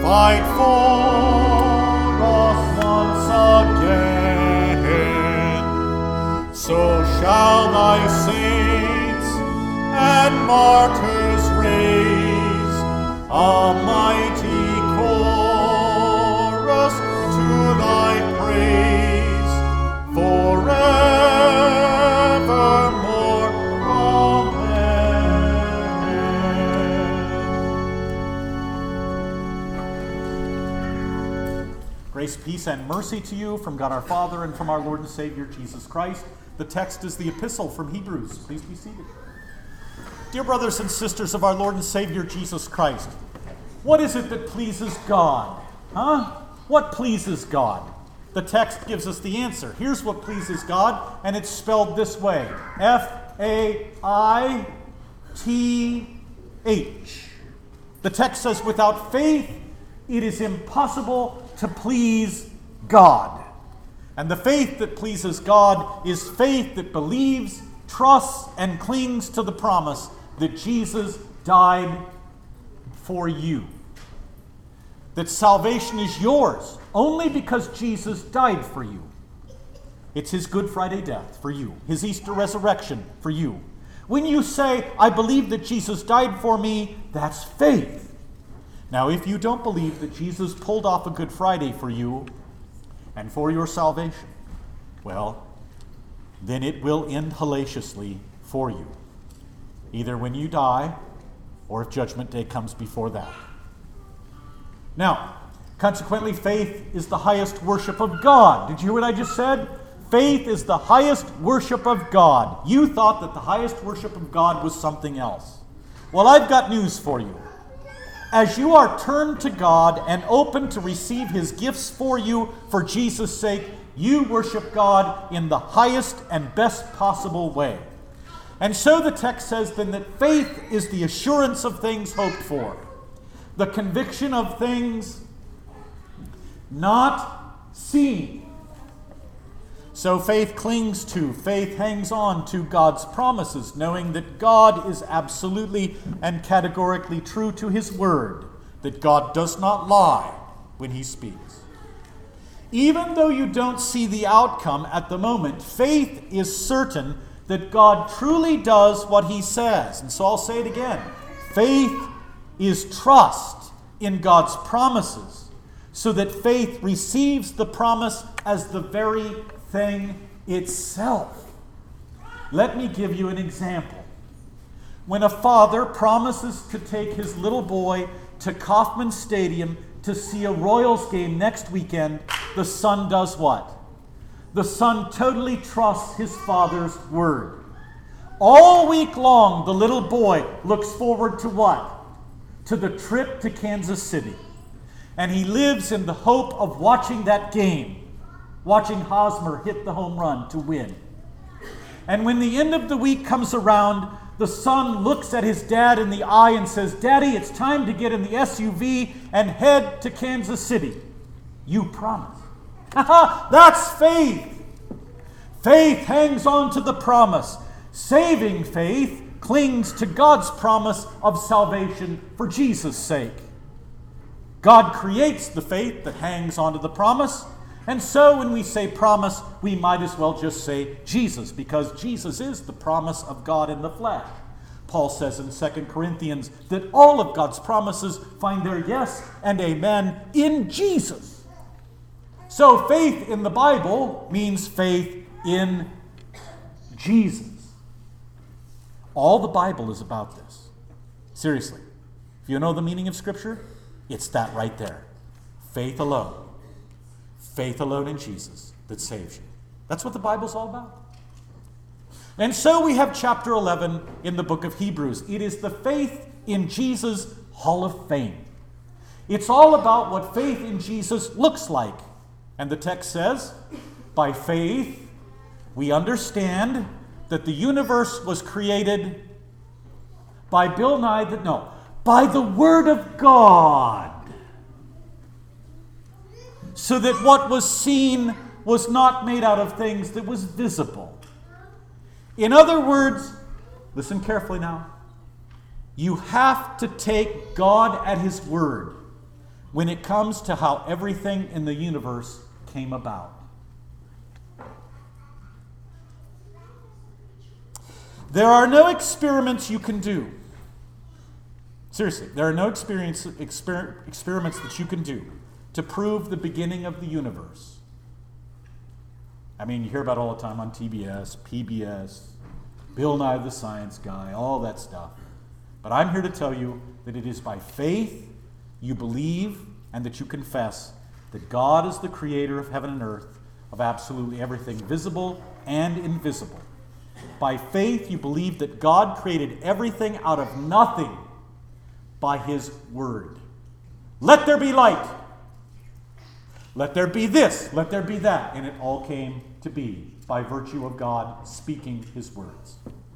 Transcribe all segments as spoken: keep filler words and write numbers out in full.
fight for us once again. So shall thy saints and martyrs raise a mighty chorus to thy praise forevermore. Amen. Grace, peace, and mercy to you from God our Father and from our Lord and Savior Jesus Christ. The text is the epistle from Hebrews. Please be seated. Dear brothers and sisters of our Lord and Savior Jesus Christ, what is it that pleases God? Huh? What pleases God? The text gives us the answer. Here's what pleases God, and it's spelled this way. F A I T H. The text says, without faith, it is impossible to please God. And the faith that pleases God is faith that believes, trusts, and clings to the promise that Jesus died for you. That salvation is yours only because Jesus died for you. It's his Good Friday death for you, his Easter resurrection for you. When you say, I believe that Jesus died for me, that's faith. Now, if you don't believe that Jesus pulled off a Good Friday for you and for your salvation, well, then it will end hellaciously for you, either when you die or if Judgment Day comes before that. Now, consequently, faith is the highest worship of God. Did you hear what I just said? Faith is the highest worship of God. You thought that the highest worship of God was something else. Well, I've got news for you. As you are turned to God and open to receive his gifts for you for Jesus' sake, you worship God in the highest and best possible way. And so the text says then that faith is the assurance of things hoped for, the conviction of things not seen. So faith clings to, faith hangs on to God's promises, knowing that God is absolutely and categorically true to his word, that God does not lie when he speaks. Even though you don't see the outcome at the moment, faith is certain that God truly does what he says. And so I'll say it again. Faith is trust in God's promises, so that faith receives the promise as the very thing itself. Let me give you an example. When a father promises to take his little boy to Kauffman Stadium to see a Royals game next weekend, the son does what? The son totally trusts his father's word. All week long, the little boy looks forward to what? To the trip to Kansas City. And he lives in the hope of watching that game, watching Hosmer hit the home run to win. And when the end of the week comes around, the son looks at his dad in the eye and says, Daddy, it's time to get in the S U V and head to Kansas City. You promise. That's faith. Faith hangs on to the promise. Saving faith clings to God's promise of salvation for Jesus' sake. God creates the faith that hangs onto the promise. And so when we say promise, we might as well just say Jesus, because Jesus is the promise of God in the flesh. Paul says in Second Corinthians that all of God's promises find their yes and amen in Jesus. So faith in the Bible means faith in Jesus. All the Bible is about this. Seriously. If you know the meaning of Scripture, it's that right there. Faith alone. Faith alone in Jesus that saves you. That's what the Bible's all about. And so we have chapter eleven in the book of Hebrews. It is the faith in Jesus Hall of Fame. It's all about what faith in Jesus looks like. And the text says, by faith, we understand that the universe was created by Bill Nye, the, no, by the Word of God. So that what was seen was not made out of things that was visible. In other words, listen carefully now, you have to take God at his word. when it comes to how everything in the universe came about. There are no experiments you can do. Seriously, there are no experience, exper, experiments that you can do to prove the beginning of the universe. I mean, you hear about it all the time on T B S, P B S, Bill Nye the Science Guy, all that stuff. But I'm here to tell you that it is by faith you believe and that you confess that God is the creator of heaven and earth, of absolutely everything visible and invisible. By faith you believe that God created everything out of nothing by his word. Let there be light. Let there be this. Let there be that. And it all came to be by virtue of God speaking his words.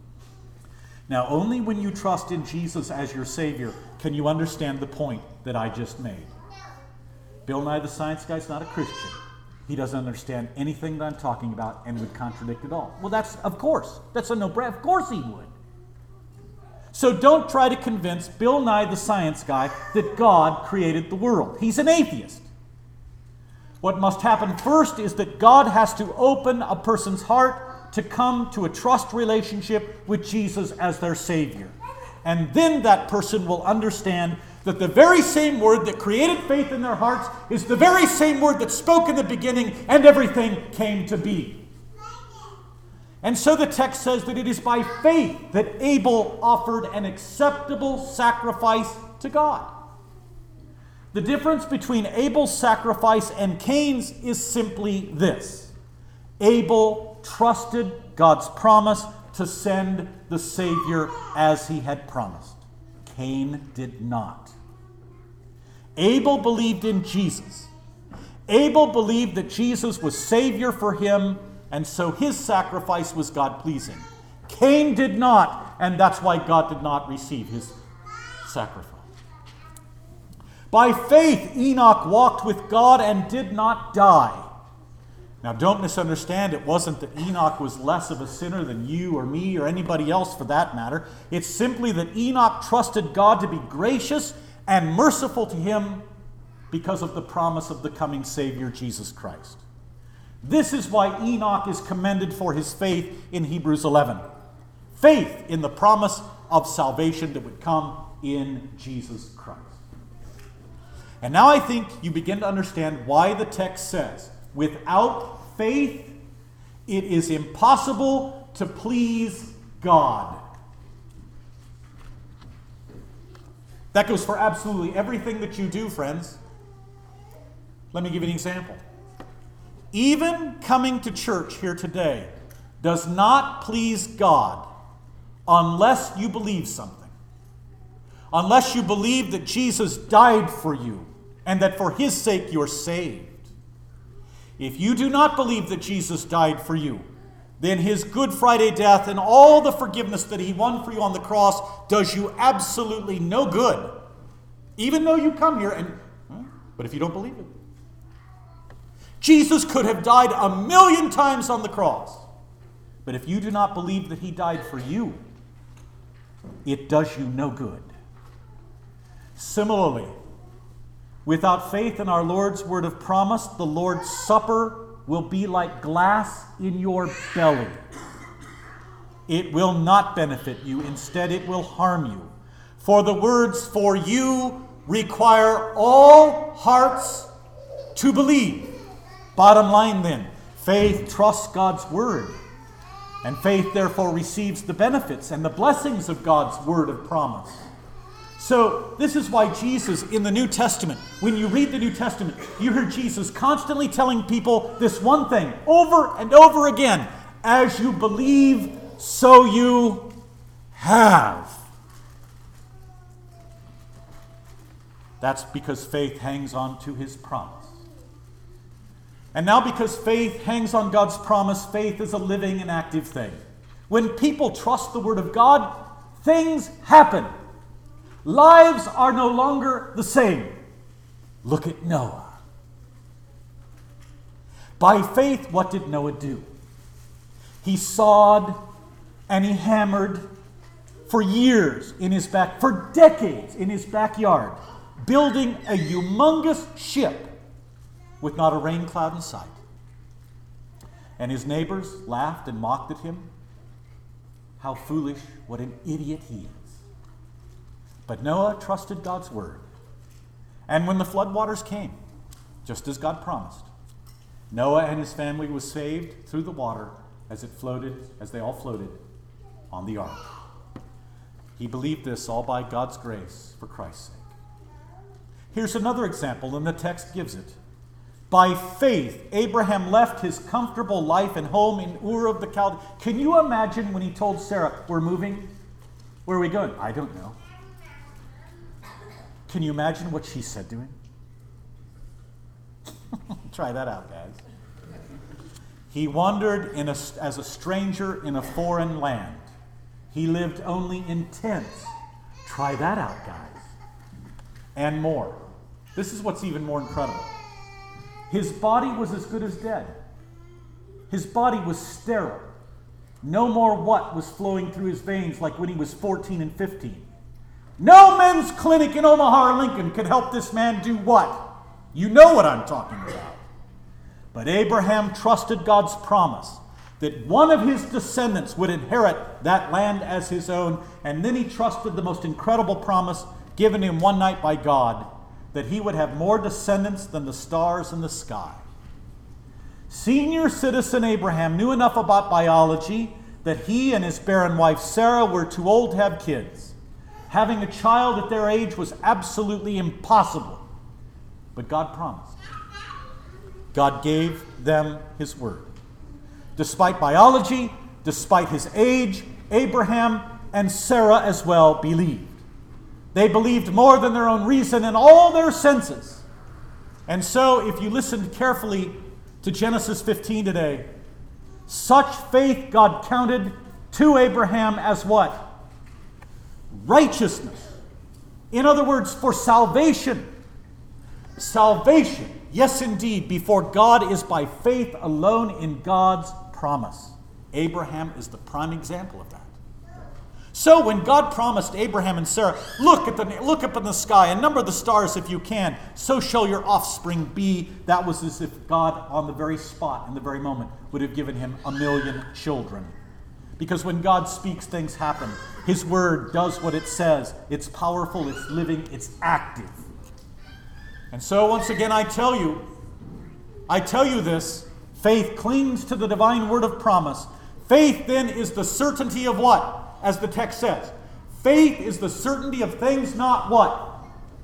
Now, only when you trust in Jesus as your Savior can you understand the point that I just made. Bill Nye the Science Guy is not a Christian. He doesn't understand anything that I'm talking about and would contradict it all. Well, that's, of course, that's a no-brainer. Of course he would. So don't try to convince Bill Nye the Science Guy that God created the world. He's an atheist. What must happen first is that God has to open a person's heart to come to a trust relationship with Jesus as their Savior. And then that person will understand that the very same word that created faith in their hearts is the very same word that spoke in the beginning and everything came to be. And so the text says that it is by faith that Abel offered an acceptable sacrifice to God. The difference between Abel's sacrifice and Cain's is simply this. Abel trusted God's promise to send the Savior as he had promised. Cain did not. Abel believed in Jesus. Abel believed that Jesus was Savior for him, and so his sacrifice was God-pleasing. Cain did not, and that's why God did not receive his sacrifice. By faith, Enoch walked with God and did not die. Now, don't misunderstand. It wasn't that Enoch was less of a sinner than you or me or anybody else for that matter. It's simply that Enoch trusted God to be gracious and merciful to him because of the promise of the coming Savior, Jesus Christ. This is why Enoch is commended for his faith in Hebrews eleven. Faith in the promise of salvation that would come in Jesus Christ. And now I think you begin to understand why the text says, without faith, it is impossible to please God. That goes for absolutely everything that you do, friends. Let me give you an example. Even coming to church here today does not please God unless you believe something. Unless you believe that Jesus died for you and that for his sake you're saved. If you do not believe that Jesus died for you, then his Good Friday death and all the forgiveness that he won for you on the cross does you absolutely no good. Even though you come here and, but if you don't believe it. Jesus could have died a million times on the cross. But if you do not believe that he died for you, it does you no good. Similarly, without faith in our Lord's word of promise, the Lord's Supper will be like glass in your belly. It will not benefit you. Instead, it will harm you. For the words "for you" require all hearts to believe. Bottom line then, faith trusts God's word. And faith therefore receives the benefits and the blessings of God's word of promise. So this is why Jesus in the New Testament, when you read the New Testament, you hear Jesus constantly telling people this one thing over and over again. As you believe, so you have. That's because faith hangs on to his promise. And now because faith hangs on God's promise, faith is a living and active thing. When people trust the word of God, things happen. Lives are no longer the same. Look at Noah. By faith, what did Noah do? He sawed and he hammered for years in his back, for decades in his backyard, building a humongous ship with not a rain cloud in sight. And his neighbors laughed and mocked at him. How foolish, what an idiot he is. But Noah trusted God's word. And when the floodwaters came, just as God promised, Noah and his family was saved through the water as it floated, as they all floated on the ark. He believed this all by God's grace for Christ's sake. Here's another example, and the text gives it. By faith, Abraham left his comfortable life and home in Ur of the Chaldees. Can you imagine when he told Sarah, we're moving? Where are we going? I don't know. Can you imagine what she said to him? Try that out, guys. He wandered in a, as a stranger in a foreign land. He lived only in tents. Try that out, guys. And more. This is what's even more incredible. His body was as good as dead. His body was sterile. No more what was flowing through his veins like when he was fourteen and fifteen. No men's clinic in Omaha or Lincoln could help this man do what? You know what I'm talking about. But Abraham trusted God's promise that one of his descendants would inherit that land as his own, and then he trusted the most incredible promise given him one night by God, that he would have more descendants than the stars in the sky. Senior citizen Abraham knew enough about biology that he and his barren wife Sarah were too old to have kids. Having a child at their age was absolutely impossible. But God promised. God gave them his word. Despite biology, despite his age, Abraham and Sarah as well believed. They believed more than their own reason and all their senses. And so, if you listened carefully to Genesis fifteen today, such faith God counted to Abraham as what? Righteousness. In other words, for salvation. Salvation, yes indeed, before God is by faith alone in God's promise. Abraham is the prime example of that. So when God promised Abraham and Sarah, look at the look up in the sky and number the stars if you can, so shall your offspring be. That was as if God on the very spot, in the very moment, would have given him a million children. Because when God speaks, things happen. His word does what it says. It's powerful, it's living, it's active. And so once again I tell you, I tell you this, faith clings to the divine word of promise. Faith then is the certainty of what? As the text says, faith is the certainty of things not what?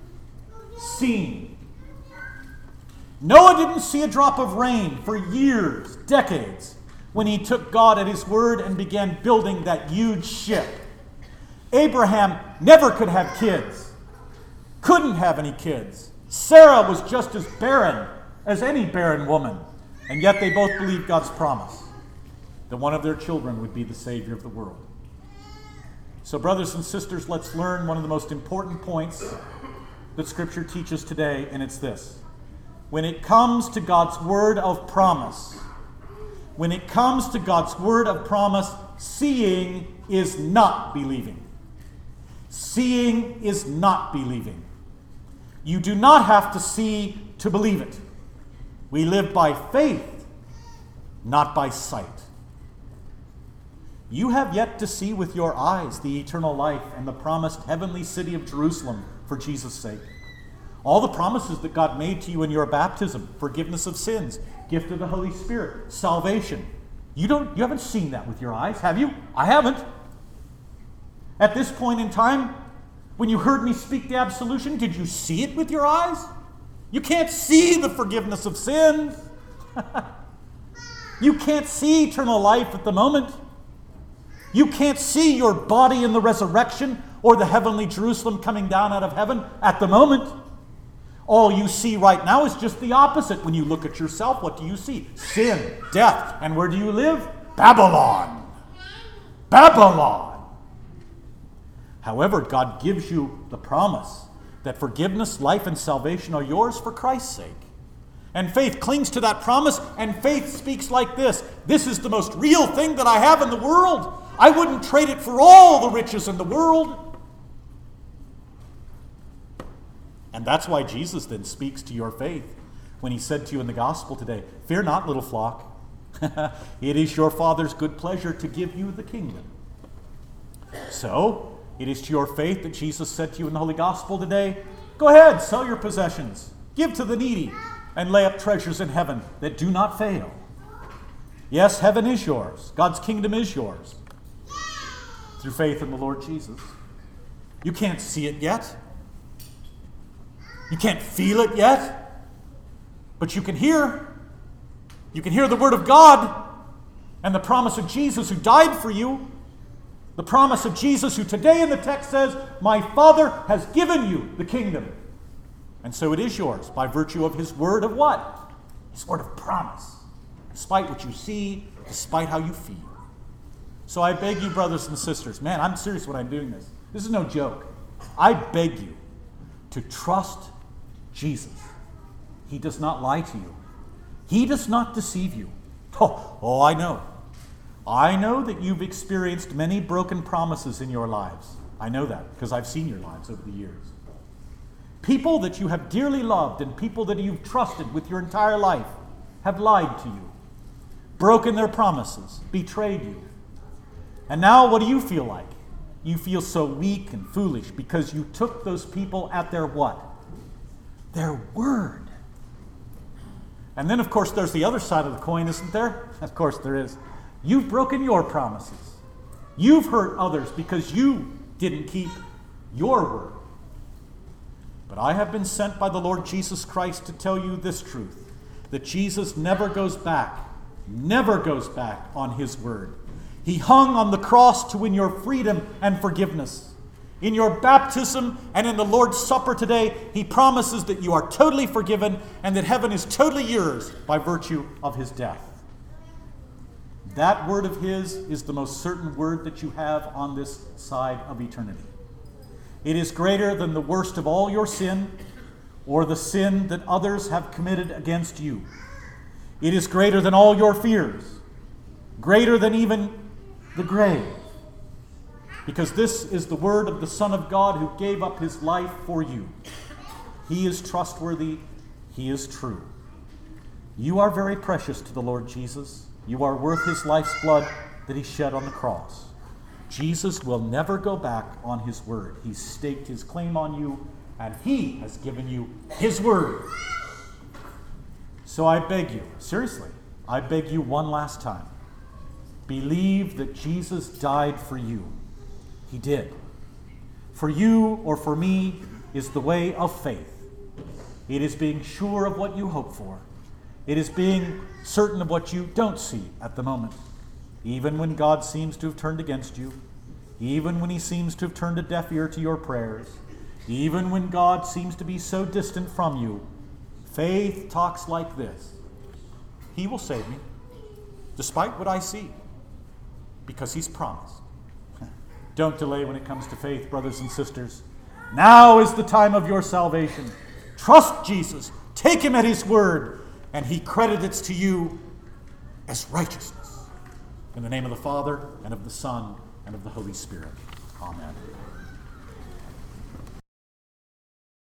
Seen. Noah didn't see a drop of rain for years, decades, when he took God at his word and began building that huge ship. Abraham never could have kids, couldn't have any kids. Sarah was just as barren as any barren woman, and yet they both believed God's promise that one of their children would be the Savior of the world. So, brothers and sisters, let's learn one of the most important points that Scripture teaches today, and it's this. When it comes to God's word of promise, when it comes to God's word of promise, seeing is not believing. Seeing is not believing. You do not have to see to believe it. We live by faith, not by sight. You have yet to see with your eyes the eternal life and the promised heavenly city of Jerusalem for Jesus' sake. All the promises that God made to you in your baptism, forgiveness of sins, gift of the Holy Spirit, salvation. You don't you haven't seen that with your eyes, have you? I haven't. At this point in time, when you heard me speak the absolution, did you see it with your eyes? You can't see the forgiveness of sins. You can't see eternal life at the moment. You can't see your body in the resurrection or the heavenly Jerusalem coming down out of heaven at the moment. All you see right now is just the opposite. When you look at yourself, what do you see? Sin, death. And where do you live? Babylon. Babylon. However, God gives you the promise that forgiveness, life, and salvation are yours for Christ's sake. And faith clings to that promise, and faith speaks like this. This is the most real thing that I have in the world. I wouldn't trade it for all the riches in the world. And that's why Jesus then speaks to your faith when he said to you in the gospel today, "Fear not, little flock. It is your Father's good pleasure to give you the kingdom." So, it is to your faith that Jesus said to you in the Holy Gospel today, "Go ahead, sell your possessions, give to the needy, and lay up treasures in heaven that do not fail." Yes, heaven is yours. God's kingdom is yours through faith in the Lord Jesus. You can't see it yet. You can't feel it yet. But you can hear. You can hear the word of God and the promise of Jesus who died for you. The promise of Jesus who today in the text says, "My Father has given you the kingdom." And so it is yours by virtue of his word of what? His word of promise. Despite what you see, despite how you feel. So I beg you, brothers and sisters, man, I'm serious when I'm doing this. This is no joke. I beg you to trust Jesus. He does not lie to you. He does not deceive you. Oh, oh, I know. I know that you've experienced many broken promises in your lives. I know that because I've seen your lives over the years. People that you have dearly loved and people that you've trusted with your entire life have lied to you, broken their promises, betrayed you. And now what do you feel like? You feel so weak and foolish because you took those people at their what? Their word. And then, of course, there's the other side of the coin, isn't there? Of course there is. You've broken your promises. You've hurt others because you didn't keep your word. But I have been sent by the Lord Jesus Christ to tell you this truth, that Jesus never goes back, never goes back on his word. He hung on the cross to win your freedom and forgiveness. In your baptism and in the Lord's Supper today, he promises that you are totally forgiven and that heaven is totally yours by virtue of his death. That word of his is the most certain word that you have on this side of eternity. It is greater than the worst of all your sin or the sin that others have committed against you. It is greater than all your fears, greater than even the grave. Because this is the word of the Son of God who gave up his life for you. He is trustworthy. He is true. You are very precious to the Lord Jesus. You are worth his life's blood that he shed on the cross. Jesus will never go back on his word. He's staked his claim on you, and he has given you his word. So I beg you, seriously, I beg you one last time, believe that Jesus died for you. He did. For you or for me is the way of faith. It is being sure of what you hope for. It is being certain of what you don't see at the moment. Even when God seems to have turned against you, even when he seems to have turned a deaf ear to your prayers, even when God seems to be so distant from you, faith talks like this: he will save me, despite what I see, because he's promised. Don't delay when it comes to faith, brothers and sisters. Now is the time of your salvation. Trust Jesus. Take him at his word, and he credits to you as righteousness. In the name of the Father, and of the Son, and of the Holy Spirit. Amen.